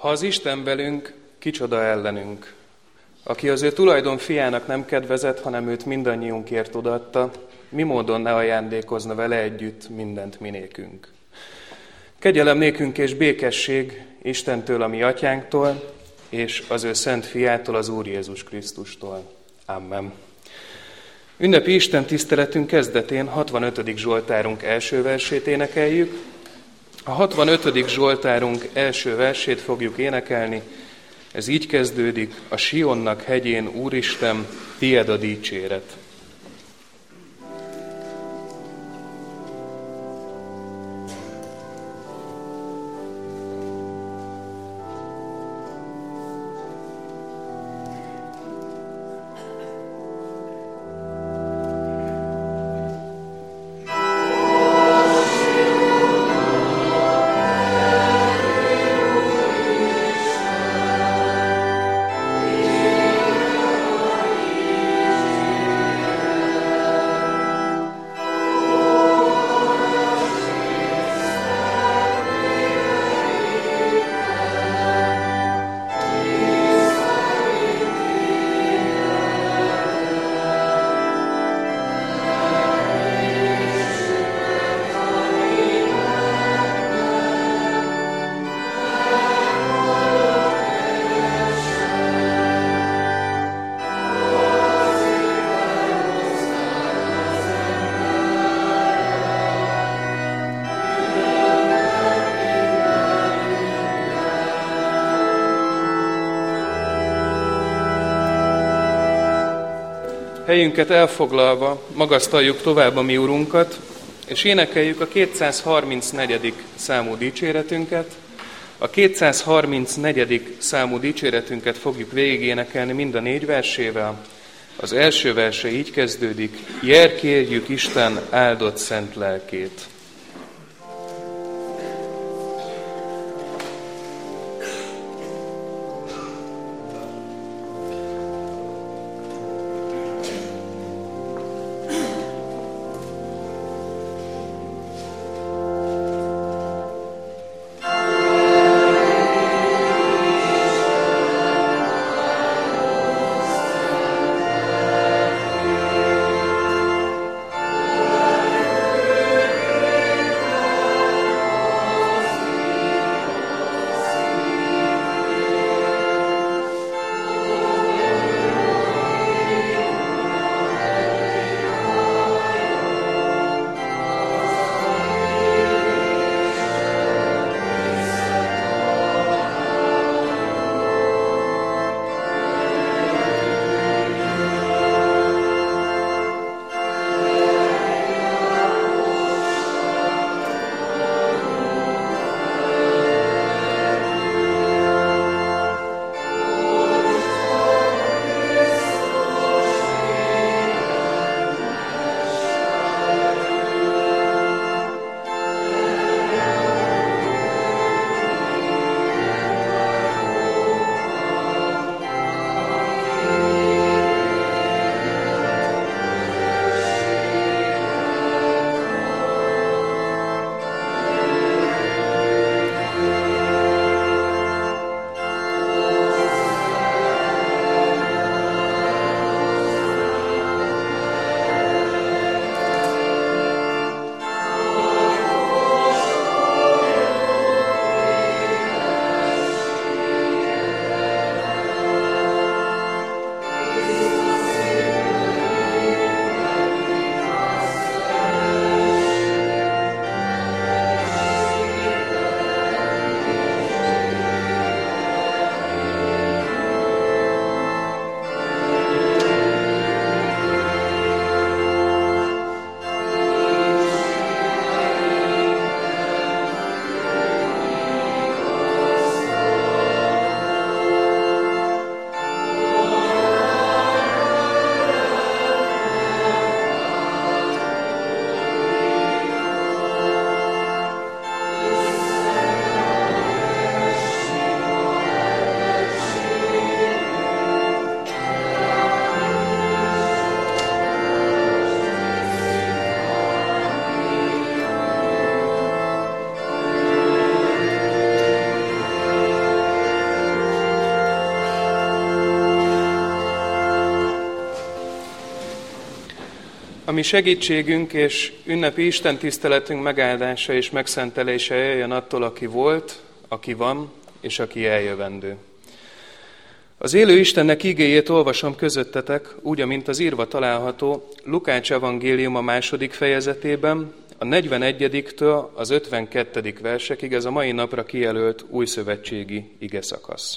Ha az Isten velünk, kicsoda ellenünk? Aki az ő tulajdon fiának nem kedvezett, hanem őt mindannyiunkért odaadta, mi módon ne ajándékozna vele együtt mindent minékünk? Kegyelem nékünk és békesség Istentől, a mi atyánktól, és az ő szent fiától, az Úr Jézus Krisztustól. Amen. Ünnepi Isten tiszteletünk kezdetén 65. Zsoltárunk első versét énekeljük. A 65. Zsoltárunk első versét fogjuk énekelni. Ez így kezdődik: a Sionnak hegyén, Úristen, tied a dicséret. Helyünket elfoglalva magasztaljuk tovább a mi Urunkat, és énekeljük a 234. számú dicséretünket. A 234. számú dicséretünket fogjuk végigénekelni mind a 4 versével. Az első verse így kezdődik: Jer kérjük Isten áldott szent lelkét. mi segítségünk és ünnepi istentiszteletünk megáldása és megszentelése jöjjön attól, aki volt, aki van és aki eljövendő. Az élő Istennek igéjét olvasom közöttetek, úgy, amint az írva található Lukács evangéliuma 2. fejezetében, a 41-től az 52. versekig, ez a mai napra kijelölt újszövetségi igeszakasz.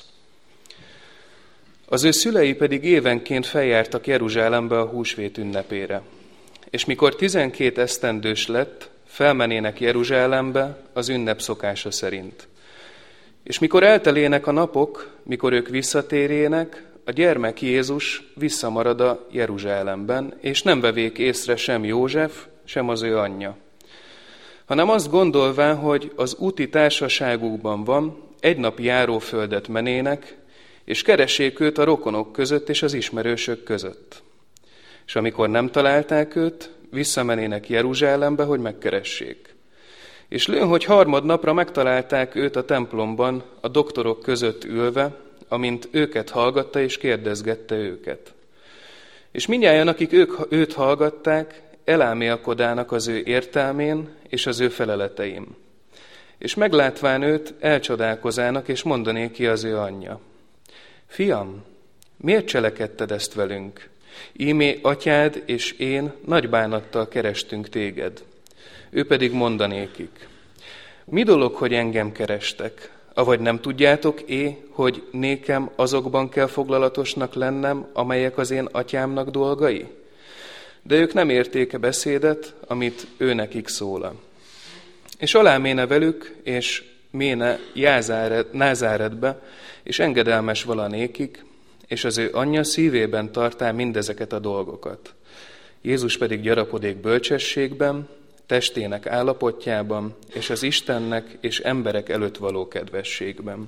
Az ő szülei pedig évenként feljártak Jeruzsálembe a húsvét ünnepére. És mikor 12 esztendős lett, felmenének Jeruzsálembe az ünnep szokása szerint. És mikor eltelének a napok, mikor ők visszatérjének, a gyermek Jézus visszamarad a Jeruzsálemben, és nem vevék észre sem József, sem az ő anyja. Hanem azt gondolván, hogy az úti társaságukban van, egy nap járóföldet menének, és keressék őt a rokonok között és az ismerősök között. És amikor nem találták őt, visszamenének Jeruzsálembe, hogy megkeressék. És lőn, hogy harmadnapra megtalálták őt a templomban, a doktorok között ülve, amint őket hallgatta és kérdezgette őket. És mindnyájan, akik őt hallgatták, elálmélkodának az ő értelmén és az ő feleleteim. És meglátván őt, elcsodálkozának, és mondané ki az ő anyja. Fiam, miért cselekedted ezt velünk? Ímé atyád és én nagy bánattal kerestünk téged. Ő pedig mondanékik. Mi dolog, hogy engem kerestek? Avagy nem tudjátok hogy nékem azokban kell foglalatosnak lennem, amelyek az én atyámnak dolgai? De ők nem érték a beszédet, amit ő nekik szólal. És aláméne velük, és méne Názáretbe, és engedelmes valanékik, és az ő anyja szívében tartá mindezeket a dolgokat. Jézus pedig gyarapodék bölcsességben, testének állapotjában, és az Istennek és emberek előtt való kedvességben.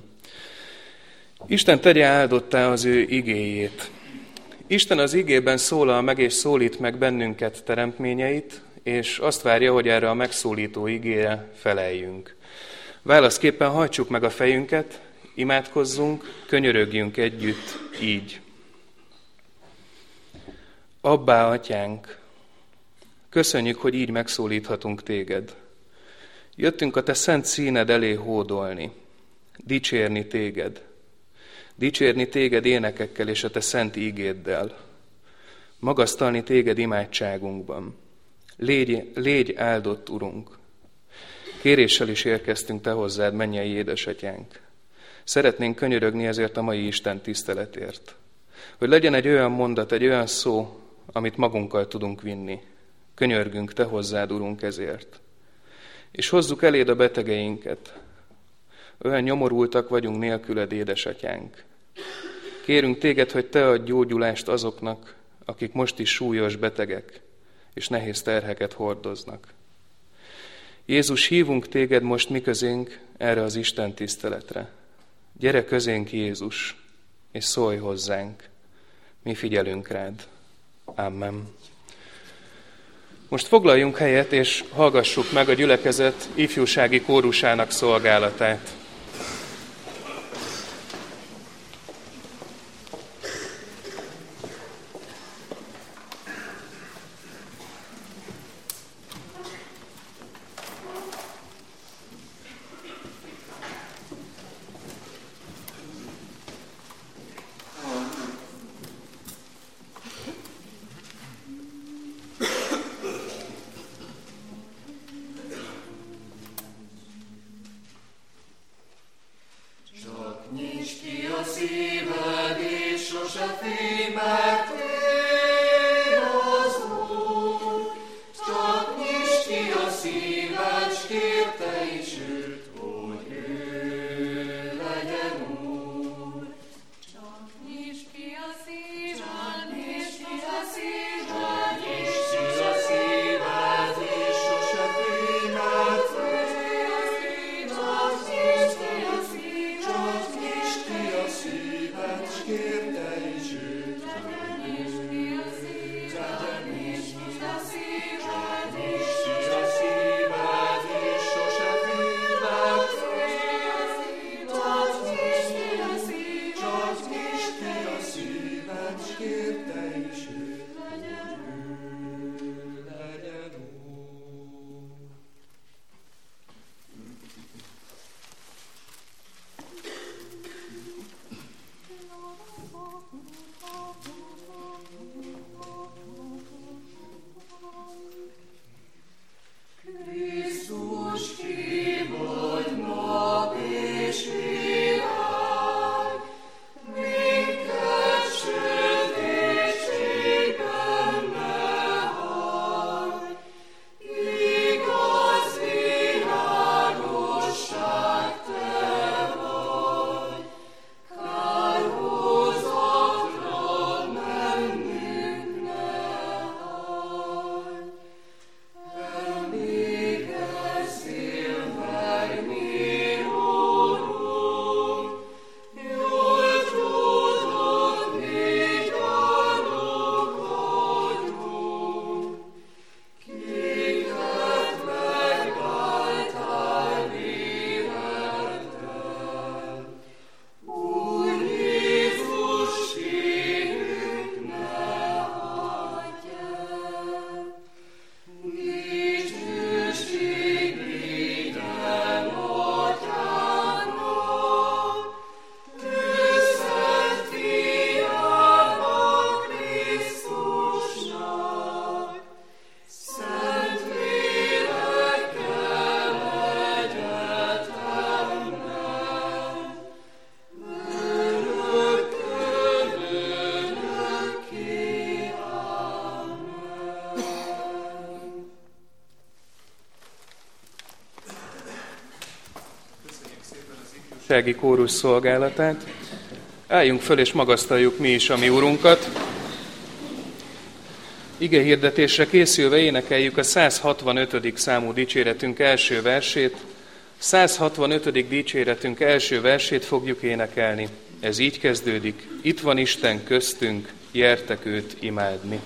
Isten tegye áldottá az ő igéjét. Isten az igében szólal meg és szólít meg bennünket teremtményeit, és azt várja, hogy erre a megszólító igére feleljünk. Válaszképpen hajtsuk meg a fejünket, imádkozzunk, könyörögjünk együtt így. Abbá, atyánk, köszönjük, hogy így megszólíthatunk téged. Jöttünk a te szent színed elé hódolni, dicsérni téged énekekkel és a te szent ígéddel, magasztalni téged imádságunkban. Légy áldott, Urunk! Kéréssel is érkeztünk te hozzád, mennyei édesatyánk. Szeretnénk könyörögni ezért a mai Isten tiszteletért. Hogy legyen egy olyan mondat, egy olyan szó, amit magunkkal tudunk vinni. Könyörgünk te hozzád, Urunk, ezért. És hozzuk eléd a betegeinket. Olyan nyomorultak vagyunk nélküled, édesatyánk. Kérünk téged, hogy te adj gyógyulást azoknak, akik most is súlyos betegek, és nehéz terheket hordoznak. Jézus, hívunk téged most mi közénk erre az Isten tiszteletre. Gyere közénk, Jézus, és szólj hozzánk. Mi figyelünk rád. Amen. Most foglaljunk helyet, és hallgassuk meg a gyülekezet ifjúsági kórusának szolgálatát. ifjúsági kórus szolgálatát. Álljunk föl és magasztaljuk mi is a mi Urunkat. Ige hirdetésre készülve énekeljük a 165. számú dicséretünk első versét. 165. dicséretünk első versét fogjuk énekelni. Ez így kezdődik: itt van Isten köztünk, gyertek őt imádni.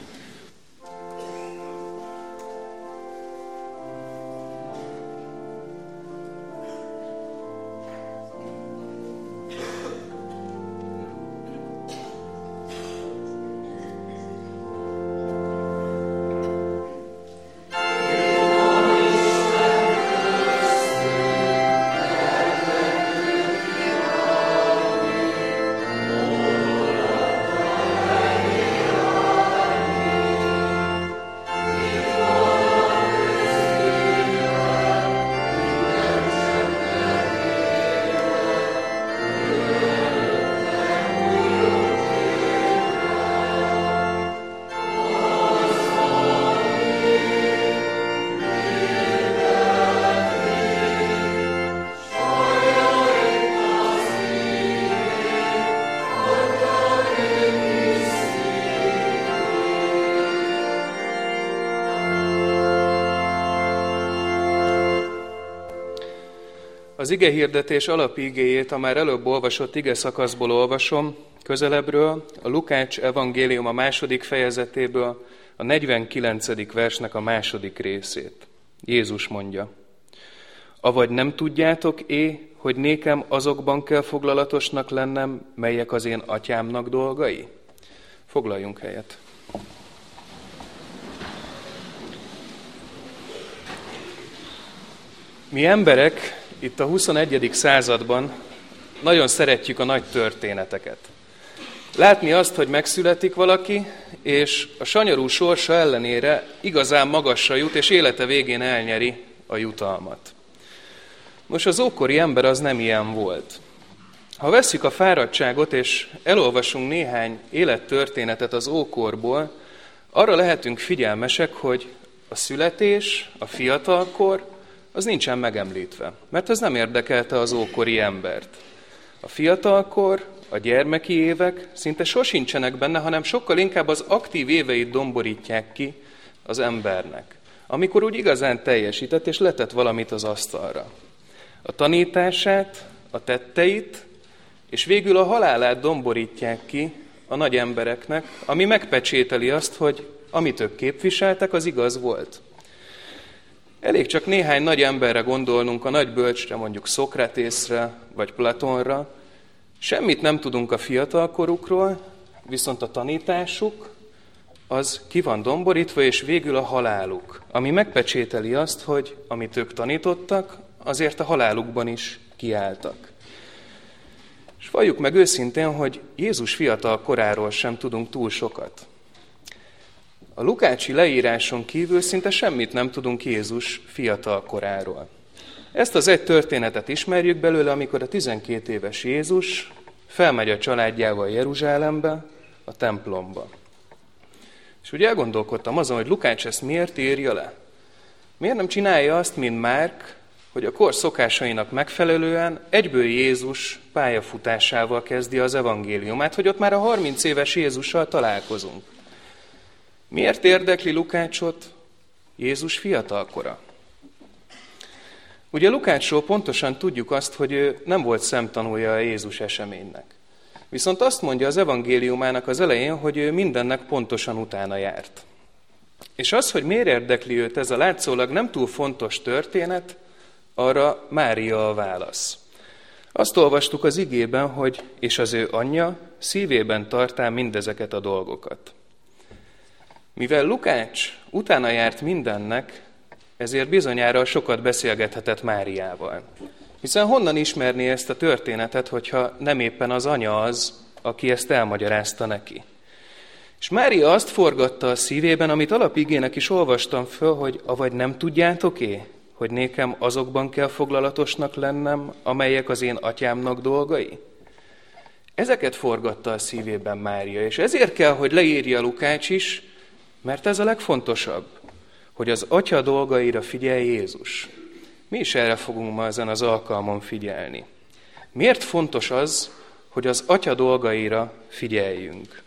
Az igehirdetés alapigéjét a már előbb olvasott ige szakaszból olvasom, közelebbről, a Lukács evangélium a 2. fejezetéből, a 49. versnek a 2. részét. Jézus mondja: avagy nem tudjátok hogy nékem azokban kell foglalatosnak lennem, melyek az én atyámnak dolgai? Foglaljunk helyet. Mi emberek itt a 21. században nagyon szeretjük a nagy történeteket. Látni azt, hogy megszületik valaki, és a sanyarú sorsa ellenére igazán magasra jut, és élete végén elnyeri a jutalmat. Most az ókori ember az nem ilyen volt. Ha vesszük a fáradtságot, és elolvasunk néhány élettörténetet az ókorból, arra lehetünk figyelmesek, hogy a születés, a fiatalkor, az nincsen megemlítve, mert ez nem érdekelte az ókori embert. A fiatalkor, a gyermeki évek szinte sosincsenek benne, hanem sokkal inkább az aktív éveit domborítják ki az embernek, amikor úgy igazán teljesített és letett valamit az asztalra. A tanítását, a tetteit, és végül a halálát domborítják ki a nagy embereknek, ami megpecsételi azt, hogy amit ők képviseltek, az igaz volt. Elég csak néhány nagy emberre gondolnunk, a nagy bölcsre, mondjuk Szokratészre vagy Platonra. Semmit nem tudunk a fiatalkorukról, viszont a tanításuk az ki van domborítva, és végül a haláluk, ami megpecsételi azt, hogy amit ők tanítottak, azért a halálukban is kiálltak. És valljuk meg őszintén, hogy Jézus fiatal koráról sem tudunk túl sokat. A lukácsi leíráson kívül szinte semmit nem tudunk Jézus fiatal koráról. Ezt az egy történetet ismerjük belőle, amikor a 12 éves Jézus felmegy a családjával Jeruzsálembe, a templomba. És úgy elgondolkodtam azon, hogy Lukács ezt miért írja le? Miért nem csinálja azt, mint Márk, hogy a kor szokásainak megfelelően egyből Jézus pályafutásával kezdi az evangéliumát, hogy ott már a 30 éves Jézussal találkozunk. Miért érdekli Lukácsot Jézus fiatalkora? Ugye Lukácsról pontosan tudjuk azt, hogy ő nem volt szemtanúja a Jézus eseménynek. Viszont azt mondja az evangéliumának az elején, hogy ő mindennek pontosan utána járt. És az, hogy miért érdekli őt ez a látszólag nem túl fontos történet, arra Mária a válasz. Azt olvastuk az igében, hogy és az ő anyja szívében tartál mindezeket a dolgokat. Mivel Lukács utána járt mindennek, ezért bizonyára sokat beszélgethetett Máriával. Hiszen honnan ismerné ezt a történetet, hogyha nem éppen az anya az, aki ezt elmagyarázta neki. És Mária azt forgatta a szívében, amit alapigének is olvastam föl, hogy avagy nem tudjátok hogy nékem azokban kell foglalatosnak lennem, amelyek az én atyámnak dolgai? Ezeket forgatta a szívében Mária, és ezért kell, hogy leírja Lukács is, mert ez a legfontosabb, hogy az atya dolgaira figyelj Jézus. Mi is erre fogunk ma ezen az alkalmon figyelni. Miért fontos az, hogy az Atya dolgaira figyeljünk?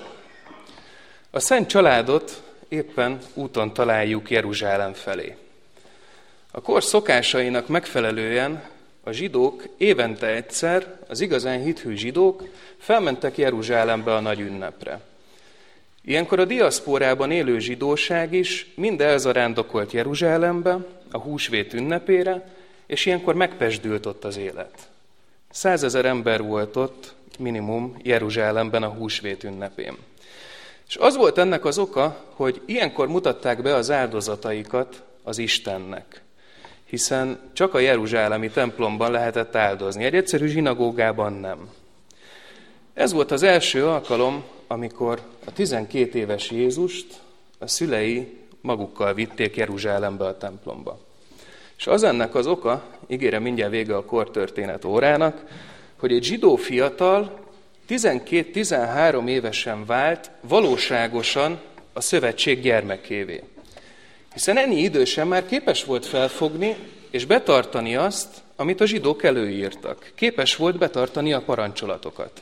A Szent Családot éppen úton találjuk Jeruzsálem felé. A kor szokásainak megfelelően a zsidók évente egyszer, az igazán hithű zsidók felmentek Jeruzsálembe a nagy ünnepre. Ilyenkor a diaszpórában élő zsidóság is mind elzarándokolt Jeruzsálembe a húsvét ünnepére, és ilyenkor megpezsdült ott az élet. 100 000 ember volt ott minimum Jeruzsálemben a húsvét ünnepén. És az volt ennek az oka, hogy ilyenkor mutatták be az áldozataikat az Istennek, hiszen csak a jeruzsálemi templomban lehetett áldozni, egy egyszerű zsinagógában nem. Ez volt az első alkalom, amikor a 12 éves Jézust a szülei magukkal vitték Jeruzsálembe a templomba. És az ennek az oka, ígérem mindjárt vége a kortörténet órának, hogy egy zsidó fiatal 12-13 évesen vált valóságosan a szövetség gyermekévé. Hiszen ennyi idősen már képes volt felfogni és betartani azt, amit a zsidók előírtak. Képes volt betartani a parancsolatokat.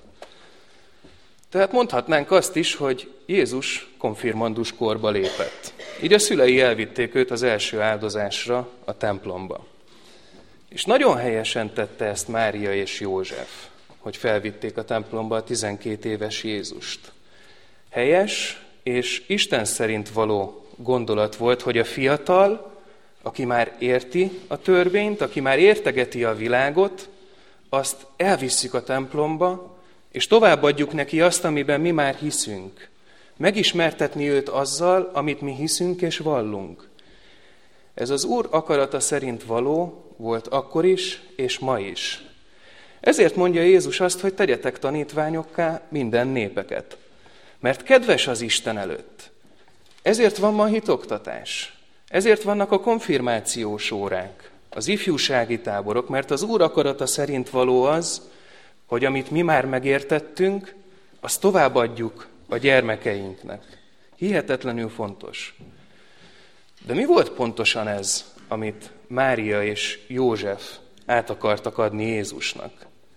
Tehát mondhatnánk azt is, hogy Jézus konfirmandus korba lépett. Így a szülei elvitték őt az első áldozásra a templomba. És nagyon helyesen tette ezt Mária és József, hogy felvitték a templomba a 12 éves Jézust. Helyes és Isten szerint való gondolat volt, hogy a fiatal, aki már érti a törvényt, aki már értegeti a világot, azt elvisszük a templomba, és továbbadjuk neki azt, amiben mi már hiszünk. Megismertetni őt azzal, amit mi hiszünk és vallunk. Ez az Úr akarata szerint való volt akkor is, és ma is. Ezért mondja Jézus azt, hogy tegyetek tanítványokká minden népeket. Mert kedves az Isten előtt. Ezért van ma hitoktatás. Ezért vannak a konfirmációs órák, az ifjúsági táborok, mert az Úr akarata szerint való az, hogy amit mi már megértettünk, azt továbbadjuk a gyermekeinknek. Hihetetlenül fontos. De mi volt pontosan ez, amit Mária és József át akartak adni Jézusnak?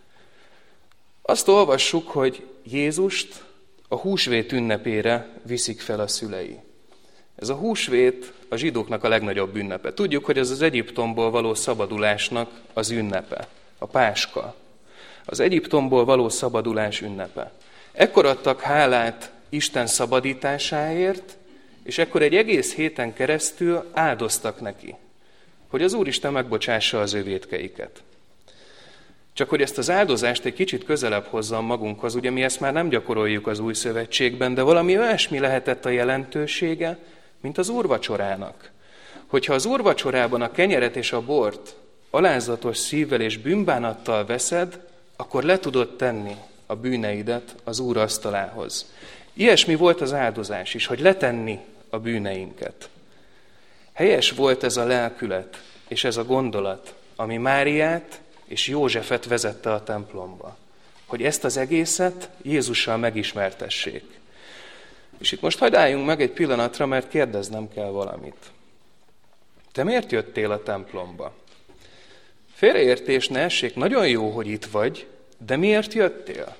Azt olvassuk, hogy Jézust a húsvét ünnepére viszik fel a szülei. Ez a húsvét a zsidóknak a legnagyobb ünnepe. Tudjuk, hogy ez az Egyiptomból való szabadulásnak az ünnepe, a Páska. Az Egyiptomból való szabadulás ünnepe. Ekkor adtak hálát Isten szabadításáért, és ekkor egy egész héten keresztül áldoztak neki, hogy az Úristen megbocsássa az ő vétkeiket. Csak hogy ezt az áldozást egy kicsit közelebb hozzam magunkhoz, ugye mi ezt már nem gyakoroljuk az Új Szövetségben, de valami olyasmi lehetett a jelentősége, mint az úrvacsorának. Hogyha az úrvacsorában a kenyeret és a bort alázatos szívvel és bűnbánattal veszed, akkor le tudod tenni a bűneidet az Úr asztalához. Ilyesmi volt az áldozás is, hogy letenni a bűneinket. Helyes volt ez a lelkület és ez a gondolat, ami Máriát és Józsefet vezette a templomba. Hogy ezt az egészet Jézussal megismertessék. És itt most hagyd álljunk meg egy pillanatra, mert kérdeznem kell valamit. Te miért jöttél a templomba? Félreértés ne essék, nagyon jó, hogy itt vagy, de miért jöttél?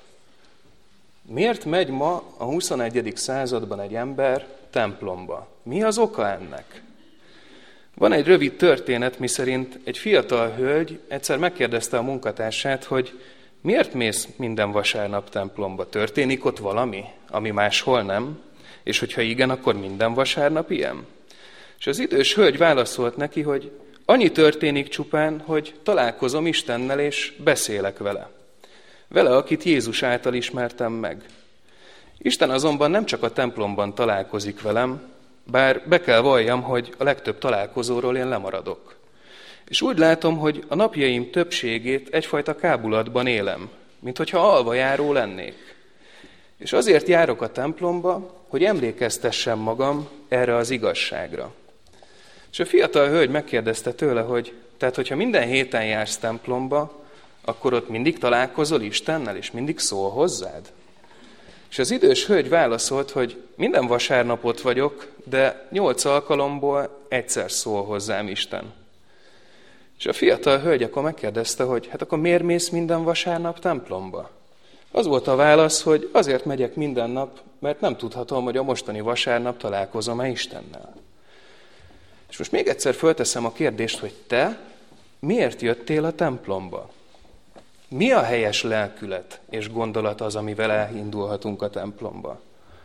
Miért megy ma a 21. században egy ember templomba? Mi az oka ennek? Van egy rövid történet, miszerint egy fiatal hölgy egyszer megkérdezte a munkatársát, hogy miért mész minden vasárnap templomba? Történik ott valami, ami máshol nem? És hogyha igen, akkor minden vasárnap ilyen? És az idős hölgy válaszolt neki, hogy annyi történik csupán, hogy találkozom Istennel és beszélek vele. Vele, akit Jézus által ismertem meg. Isten azonban nem csak a templomban találkozik velem, bár be kell valljam, hogy a legtöbb találkozóról én lemaradok. És úgy látom, hogy a napjaim többségét egyfajta kábulatban élem, mint hogyha alvajáró lennék. És azért járok a templomba, hogy emlékeztessem magam erre az igazságra. És a fiatal hölgy megkérdezte tőle, hogy tehát, hogyha minden héten jársz templomba, akkor ott mindig találkozol Istennel, és mindig szól hozzád? És az idős hölgy válaszolt, hogy minden vasárnap ott vagyok, de 8 alkalomból egyszer szól hozzám Isten. És a fiatal hölgy akkor megkérdezte, hogy hát akkor miért mész minden vasárnap templomba? Az volt a válasz, hogy azért megyek minden nap, mert nem tudhatom, hogy a mostani vasárnap találkozom-e Istennel. És most még egyszer fölteszem a kérdést, hogy te miért jöttél a templomba? Mi a helyes lelkület és gondolat az, amivel elindulhatunk a templomba?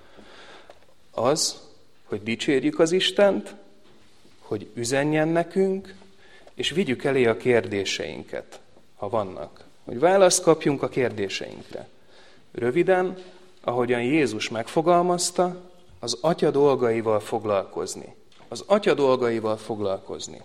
Az, hogy dicsérjük az Istent, hogy üzenjen nekünk, és vigyük elé a kérdéseinket, ha vannak. Hogy választ kapjunk a kérdéseinkre. Röviden, ahogyan Jézus megfogalmazta, az Atya dolgaival foglalkozni. Az Atya dolgaival foglalkozni.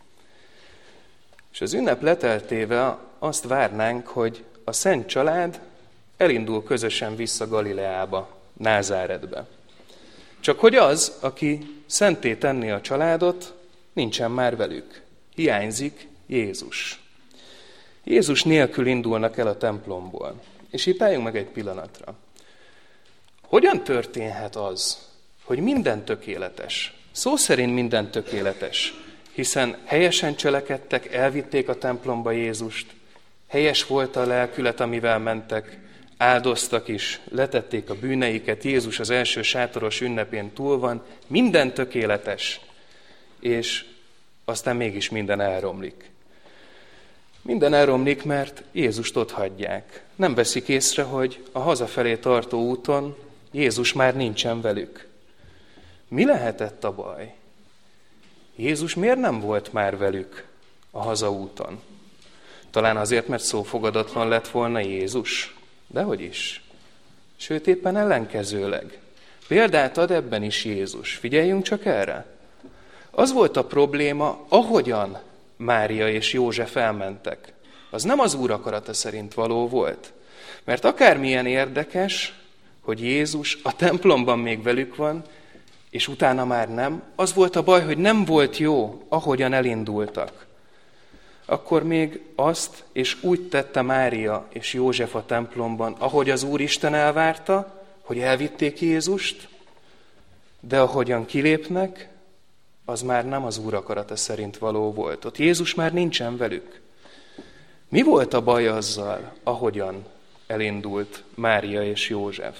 És az ünnep leteltével azt várnánk, hogy a Szent Család elindul közösen vissza Galileába, Názáretbe. Csak hogy az, aki szentté tenni a családot, nincsen már velük. Hiányzik Jézus. Jézus nélkül indulnak el a templomból. És itt álljunk meg egy pillanatra. Hogyan történhet az, hogy minden tökéletes? Szó szerint minden tökéletes, hiszen helyesen cselekedtek, elvitték a templomba Jézust, helyes volt a lelkület, amivel mentek, áldoztak is, letették a bűneiket, Jézus az első sátoros ünnepén túl van, minden tökéletes, és aztán mégis minden elromlik. Minden elromlik, mert Jézust ott hagyják. Nem veszik észre, hogy a hazafelé tartó úton Jézus már nincsen velük. Mi lehetett a baj? Jézus miért nem volt már velük a hazaúton? Talán azért, mert szófogadatlan lett volna Jézus? Dehogy is. Sőt, éppen ellenkezőleg. Példát ad ebben is Jézus. Figyeljünk csak erre. Az volt a probléma, ahogyan Mária és József elmentek. Az nem az Úr akarata szerint való volt. Mert akármilyen érdekes, hogy Jézus a templomban még velük van, és utána már nem, az volt a baj, hogy nem volt jó, ahogyan elindultak. Akkor még azt, és úgy tette Mária és József a templomban, ahogy az Úristen elvárta, hogy elvitték Jézust, de ahogyan kilépnek, az már nem az Úr akarata szerint való volt. Ott Jézus már nincsen velük. Mi volt a baj azzal, ahogyan elindult Mária és József?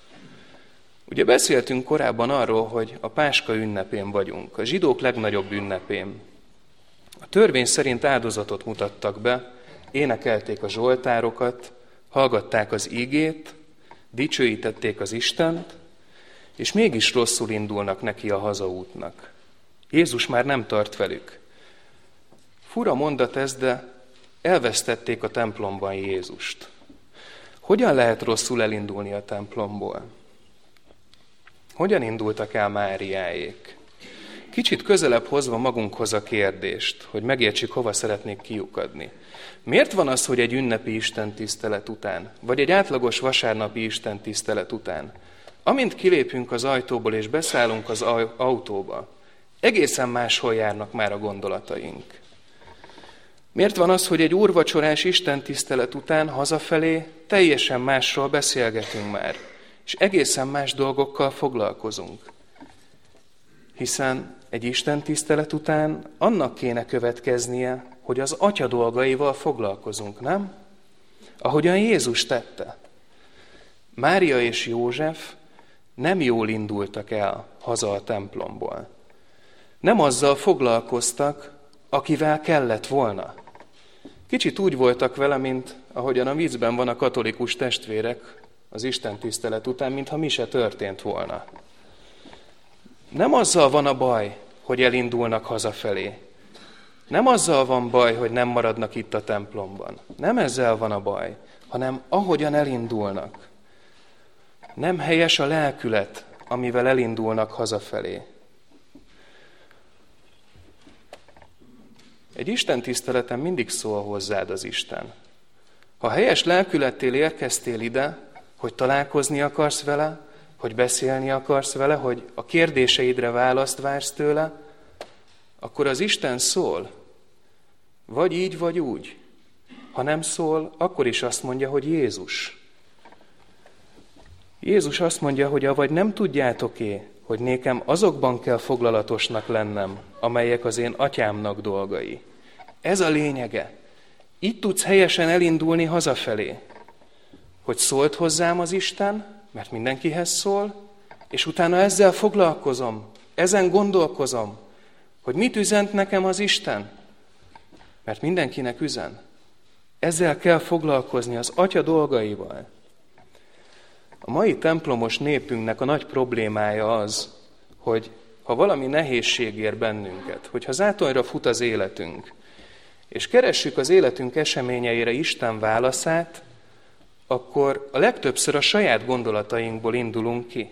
Ugye beszéltünk korábban arról, hogy a Páska ünnepén vagyunk, a zsidók legnagyobb ünnepén. A törvény szerint áldozatot mutattak be, énekelték a zsoltárokat, hallgatták az ígét, dicsőítették az Istent, és mégis rosszul indulnak neki a hazaútnak. Jézus már nem tart velük. Fura mondat ez, de elvesztették a templomban Jézust. Hogyan lehet rosszul elindulni a templomból? Hogyan indultak el Máriáék? Kicsit közelebb hozva magunkhoz a kérdést, hogy megértsük, hova szeretnék kiukadni. Miért van az, hogy egy ünnepi istentisztelet után, vagy egy átlagos vasárnapi istentisztelet után, amint kilépünk az ajtóból és beszállunk az autóba, egészen máshol járnak már a gondolataink? Miért van az, hogy egy úrvacsorás istentisztelet után hazafelé teljesen másról beszélgetünk már, és egészen más dolgokkal foglalkozunk? Hiszen egy istentisztelet után annak kéne következnie, hogy az Atya dolgaival foglalkozunk, nem? Ahogyan Jézus tette. Mária és József nem jól indultak el haza a templomból. Nem azzal foglalkoztak, akivel kellett volna. Kicsit úgy voltak vele, mint ahogyan a viccben van a katolikus testvérek az istentisztelet után, mintha mi se történt volna. Nem azzal van a baj, hogy elindulnak hazafelé. Nem azzal van baj, hogy nem maradnak itt a templomban. Nem ezzel van a baj, hanem ahogyan elindulnak. Nem helyes a lelkület, amivel elindulnak hazafelé. Egy istentiszteleten mindig szól hozzád az Isten. Ha helyes lelkülettel érkeztél ide, hogy találkozni akarsz vele, hogy beszélni akarsz vele, hogy a kérdéseidre választ vársz tőle, akkor az Isten szól. Vagy így, vagy úgy. Ha nem szól, akkor is azt mondja, hogy Jézus. Jézus azt mondja, hogy avagy nem tudjátok-é, hogy nékem azokban kell foglalatosnak lennem, amelyek az én atyámnak dolgai. Ez a lényege. Így tudsz helyesen elindulni hazafelé, hogy szólt hozzám az Isten, mert mindenkihez szól, és utána ezzel foglalkozom, ezen gondolkozom, hogy mit üzent nekem az Isten, mert mindenkinek üzen. Ezzel kell foglalkozni, az Atya dolgaival. A mai templomos népünknek a nagy problémája az, hogy ha valami nehézség ér bennünket, hogyha zátonyra fut az életünk, és keressük az életünk eseményeire Isten válaszát, akkor a legtöbbször a saját gondolatainkból indulunk ki.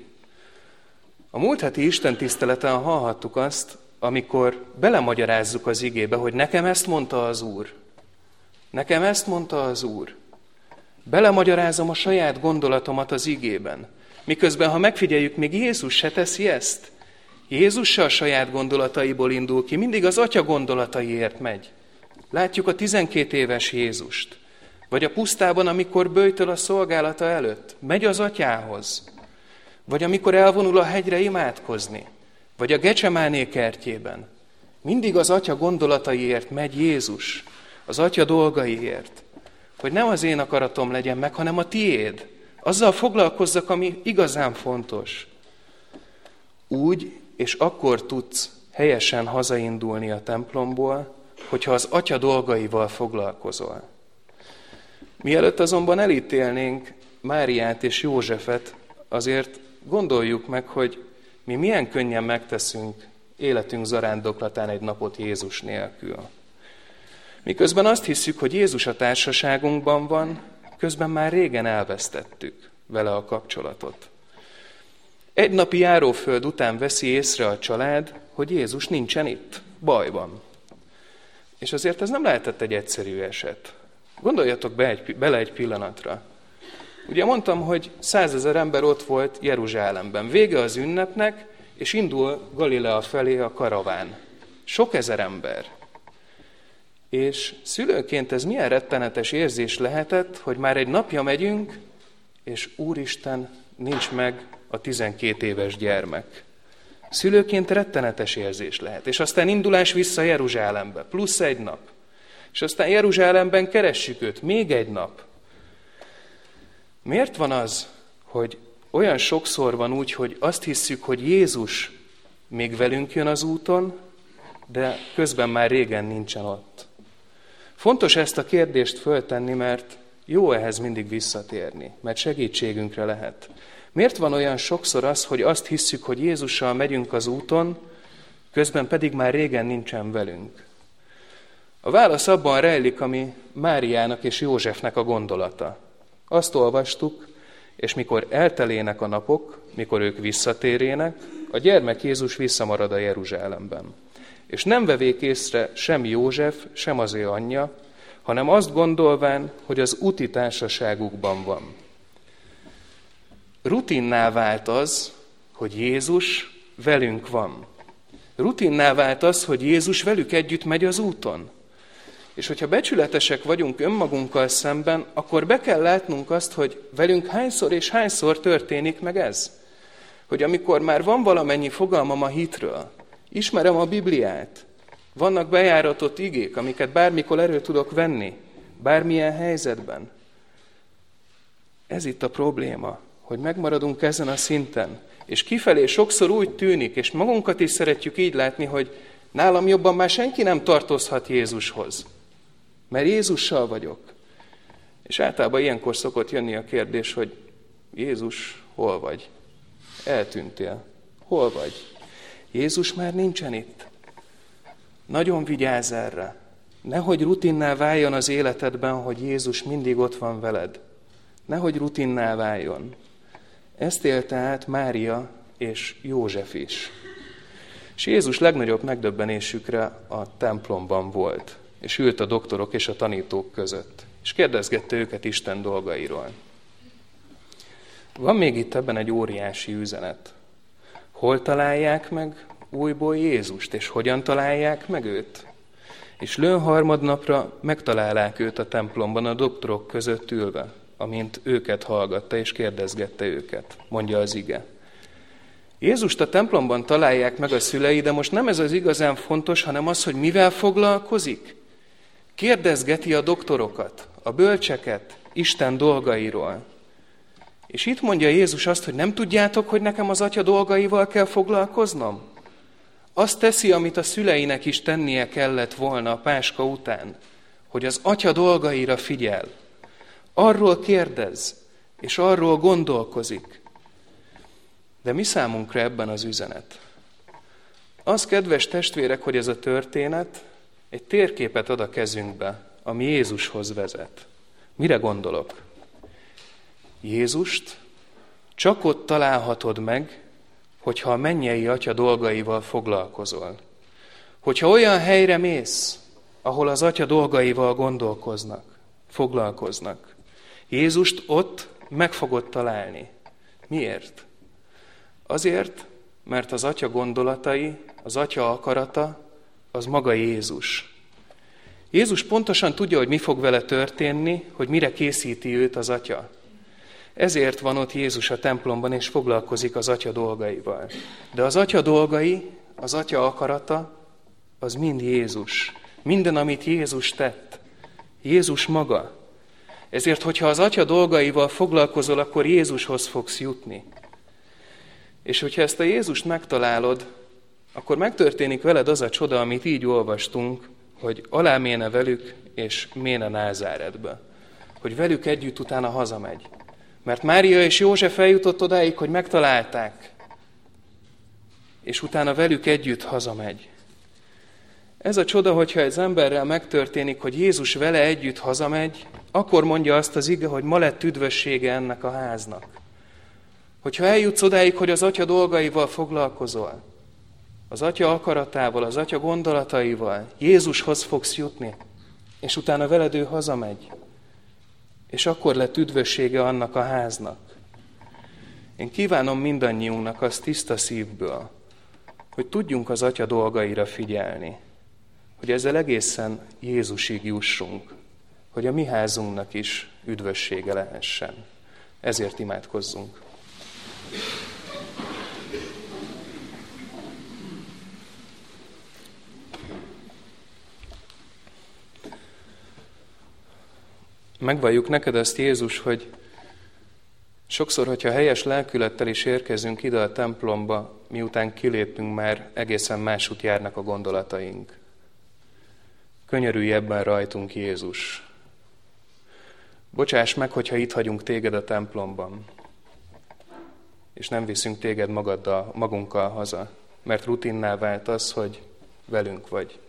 A múlt heti istentiszteleten hallhattuk azt, amikor belemagyarázzuk az igébe, hogy nekem ezt mondta az Úr. Nekem ezt mondta az Úr. Belemagyarázom a saját gondolatomat az igében. Miközben, ha megfigyeljük, még Jézus se teszi ezt. Jézus se a saját gondolataiból indul ki, mindig az Atya gondolataiért megy. Látjuk a 12 éves Jézust. Vagy a pusztában, amikor böjtöl a szolgálata előtt, megy az Atyához. Vagy amikor elvonul a hegyre imádkozni. Vagy a Gecsemáné kertjében. Mindig az Atya gondolataiért megy Jézus. Az Atya dolgaiért. Hogy nem az én akaratom legyen meg, hanem a tiéd. Azzal foglalkozzak, ami igazán fontos. Úgy és akkor tudsz helyesen hazaindulni a templomból, hogyha az Atya dolgaival foglalkozol. Mielőtt azonban elítélnénk Máriát és Józsefet, azért gondoljuk meg, hogy mi milyen könnyen megteszünk életünk zarándoklatán egy napot Jézus nélkül. Miközben azt hiszük, hogy Jézus a társaságunkban van, közben már régen elvesztettük vele a kapcsolatot. Egy napi járóföld után veszi észre a család, hogy Jézus nincsen itt, bajban. És azért ez nem lehetett egy egyszerű eset. Gondoljatok bele egy pillanatra. Ugye mondtam, hogy 100 000 ember ott volt Jeruzsálemben. Vége az ünnepnek, és indul Galilea felé a karaván. Sok ezer ember. És szülőként ez milyen rettenetes érzés lehetett, hogy már egy napja megyünk, és Úristen, nincs meg a 12 éves gyermek. Szülőként rettenetes érzés lehet. És aztán indulás vissza Jeruzsálembe, plusz egy nap. És aztán Jeruzsálemben keressük őt, még egy nap. Miért van az, hogy olyan sokszor van úgy, hogy azt hisszük, hogy Jézus még velünk jön az úton, de közben már régen nincsen ott? Fontos ezt a kérdést föltenni, mert jó ehhez mindig visszatérni, mert segítségünkre lehet. Miért van olyan sokszor az, hogy azt hisszük, hogy Jézussal megyünk az úton, közben pedig már régen nincsen velünk? A válasz abban rejlik, ami Máriának és Józsefnek a gondolata. Azt olvastuk, és mikor eltelének a napok, mikor ők visszatérének, a gyermek Jézus visszamarad a Jeruzsálemben. És nem vevék észre sem József, sem az ő anyja, hanem azt gondolván, hogy az úti társaságukban van. Rutinná vált az, hogy Jézus velünk van. Rutinná vált az, hogy Jézus velük együtt megy az úton. És hogyha becsületesek vagyunk önmagunkkal szemben, akkor be kell látnunk azt, hogy velünk hányszor és hányszor történik meg ez. Hogy amikor már van valamennyi fogalmam a hitről, ismerem a Bibliát, vannak bejáratott igék, amiket bármikor elő tudok venni, bármilyen helyzetben. Ez itt a probléma, hogy megmaradunk ezen a szinten, és kifelé sokszor úgy tűnik, és magunkat is szeretjük így látni, hogy nálam jobban már senki nem tartozhat Jézushoz, mert Jézussal vagyok. És általában ilyenkor szokott jönni a kérdés, hogy Jézus, hol vagy? Eltűntél. Hol vagy? Jézus már nincsen itt. Nagyon vigyázz erre. Nehogy rutinná váljon az életedben, hogy Jézus mindig ott van veled. Nehogy rutinná váljon. Ezt élte át Mária és József is. És Jézus legnagyobb megdöbbenésükre a templomban volt, és ült a doktorok és a tanítók között, és kérdezgette őket Isten dolgairól. Van még itt ebben egy óriási üzenet. Hol találják meg újból Jézust, és hogyan találják meg őt? És lőn harmadnapra megtalálják őt a templomban a doktorok között ülve, amint őket hallgatta és kérdezgette őket, mondja az ige. Jézust a templomban találják meg a szülei, de most nem ez az igazán fontos, hanem az, hogy mivel foglalkozik. Kérdezgeti a doktorokat, a bölcseket Isten dolgairól. És itt mondja Jézus azt, hogy nem tudjátok, hogy nekem az Atya dolgaival kell foglalkoznom? Azt teszi, amit a szüleinek is tennie kellett volna a páska után, hogy az Atya dolgaira figyel. Arról kérdez, és arról gondolkozik. De mi számunkra ebben az üzenet? Az, kedves testvérek, hogy ez a történet egy térképet ad a kezünkbe, ami Jézushoz vezet. Mire gondolok? Jézust csak ott találhatod meg, hogyha a mennyei Atya dolgaival foglalkozol. Hogyha olyan helyre mész, ahol az Atya dolgaival foglalkoznak. Jézust ott meg fogod találni. Miért? Azért, mert az Atya gondolatai, az Atya akarata, az maga Jézus. Jézus pontosan tudja, hogy mi fog vele történni, hogy mire készíti őt az Atya. Ezért van ott Jézus a templomban, és foglalkozik az Atya dolgaival. De az Atya dolgai, az Atya akarata, az mind Jézus. Minden, amit Jézus tett, Jézus maga. Ezért, hogyha az Atya dolgaival foglalkozol, akkor Jézushoz fogsz jutni. És hogyha ezt a Jézust megtalálod, akkor megtörténik veled az a csoda, amit így olvastunk, hogy aláméne velük, és méne Názáretbe. Hogy velük együtt utána hazamegy. Mert Mária és József eljutott odáig, hogy megtalálták, és utána velük együtt hazamegy. Ez a csoda, hogyha ez emberrel megtörténik, hogy Jézus vele együtt hazamegy, akkor mondja azt az ige, hogy ma lett üdvössége ennek a háznak. Hogyha eljutsz odáig, hogy az Atya dolgaival foglalkozol, az Atya akaratával, az Atya gondolataival, Jézushoz fogsz jutni, és utána veled ő hazamegy. És akkor lett üdvössége annak a háznak. Én kívánom mindannyiunknak azt tiszta szívből, hogy tudjunk az Atya dolgaira figyelni, hogy ezzel egészen Jézusig jussunk, hogy a mi házunknak is üdvössége lehessen. Ezért imádkozzunk. Megvalljuk neked azt, Jézus, hogy sokszor, hogyha helyes lelkülettel is érkezünk ide a templomba, miután kilépünk, már egészen másút járnak a gondolataink. Könyörülj ebben rajtunk, Jézus. Bocsáss meg, hogyha itt hagyunk téged a templomban, és nem viszünk téged magunkkal haza, mert rutinná vált az, hogy velünk vagy.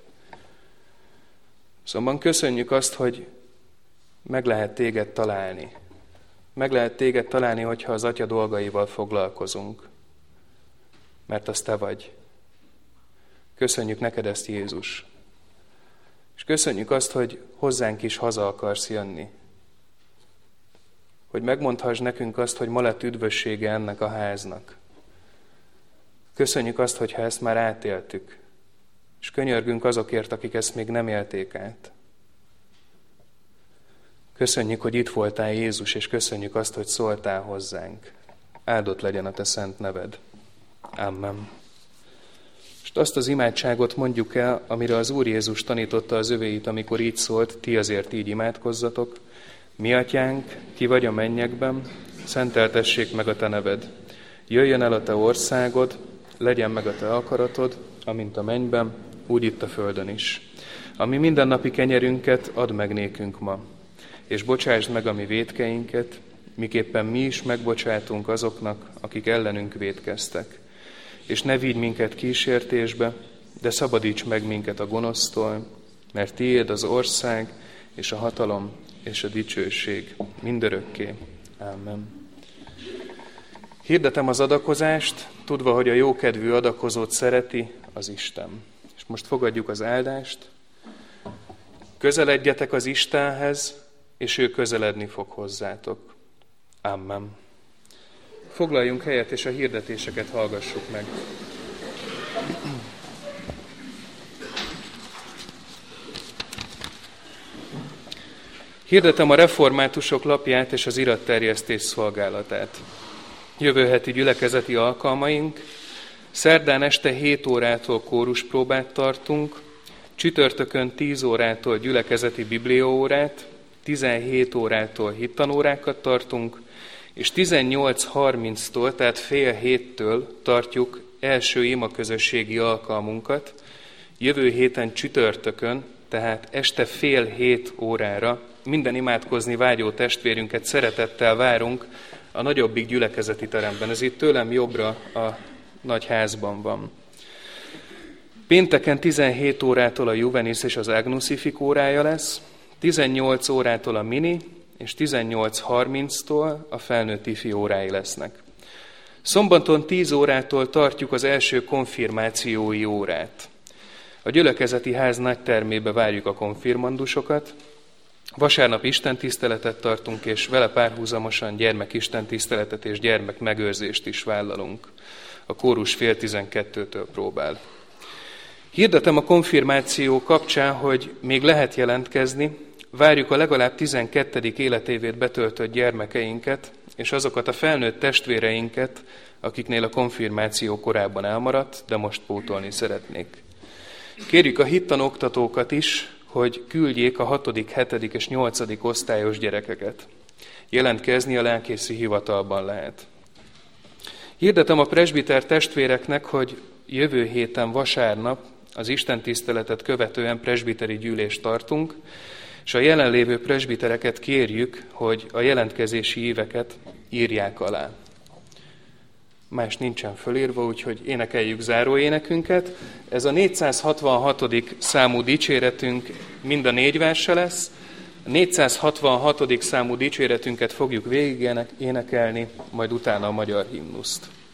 Szóval köszönjük azt, hogy meg lehet téged találni. Meg lehet téged találni, hogyha az Atya dolgaival foglalkozunk. Mert az te vagy. Köszönjük neked ezt, Jézus. És köszönjük azt, hogy hozzánk is haza akarsz jönni. Hogy megmondhass nekünk azt, hogy ma lett üdvössége ennek a háznak. Köszönjük azt, hogyha ezt már átéltük. És könyörgünk azokért, akik ezt még nem élték át. Köszönjük, hogy itt voltál, Jézus, és köszönjük azt, hogy szóltál hozzánk. Áldott legyen a te szent neved. Amen. Most azt az imádságot mondjuk el, amire az Úr Jézus tanította az övéit, amikor így szólt, ti azért így imádkozzatok. Mi atyánk, ki vagy a mennyekben, szenteltessék meg a te neved. Jöjjön el a te országod, legyen meg a te akaratod, amint a mennyben, úgy itt a földön is. Ami mindennapi kenyerünket add meg nékünk ma, és bocsásd meg a mi vétkeinket, miképpen mi is megbocsátunk azoknak, akik ellenünk vétkeztek. És ne vigy minket kísértésbe, de szabadíts meg minket a gonosztól, mert tiéd az ország, és a hatalom, és a dicsőség mindörökké. Amen. Hirdetem az adakozást, tudva, hogy a jókedvű adakozót szereti az Isten. És most fogadjuk az áldást. Közeledjetek az Istenhez, és ő közeledni fog hozzátok. Amen. Foglaljunk helyet, és a hirdetéseket hallgassuk meg. Hirdetem a reformátusok lapját és az iratterjesztés szolgálatát. Jövő heti gyülekezeti alkalmaink: szerdán este 7 órától kóruspróbát tartunk, csütörtökön 10 órától gyülekezeti bibliaórát, 17 órától hittanórákat tartunk, és 18:30-tól, tehát fél héttől tartjuk első imaközösségi alkalmunkat. Jövő héten csütörtökön, tehát este fél 7 órára minden imádkozni vágyó testvérünket szeretettel várunk a nagyobbik gyülekezeti teremben. Ez itt tőlem jobbra a nagy házban van. Pénteken 17 órától a Juvenis és az Agnusifik órája lesz, 18 órától a Mini, és 18:30-tól a felnőtt ifi órái lesznek. Szombaton 10 órától tartjuk az első konfirmációi órát. A gyülekezeti ház nagy termébe várjuk a konfirmandusokat. Vasárnap istentiszteletet tartunk, és vele párhuzamosan gyermekistentiszteletet és gyermekmegőrzést is vállalunk. A kórus 11:30-től próbál. Hirdetem a konfirmáció kapcsán, hogy még lehet jelentkezni, várjuk a legalább 12. életévét betöltött gyermekeinket, és azokat a felnőtt testvéreinket, akiknél a konfirmáció korábban elmaradt, de most pótolni szeretnék. Kérjük a hittanoktatókat is, hogy küldjék a 6., 7. és 8. osztályos gyerekeket. Jelentkezni a lelkészi hivatalban lehet. Hirdetem a presbiter testvéreknek, hogy jövő héten vasárnap az istentiszteletet követően presbiteri gyűlést tartunk, és a jelenlévő presbitereket kérjük, hogy a jelentkezési éveket írják alá. Más nincsen fölírva, úgyhogy énekeljük záróénekünket. Ez a 466. számú dicséretünk mind a 4 verse lesz. A 466. számú dicséretünket fogjuk végig énekelni, majd utána a magyar himnuszt.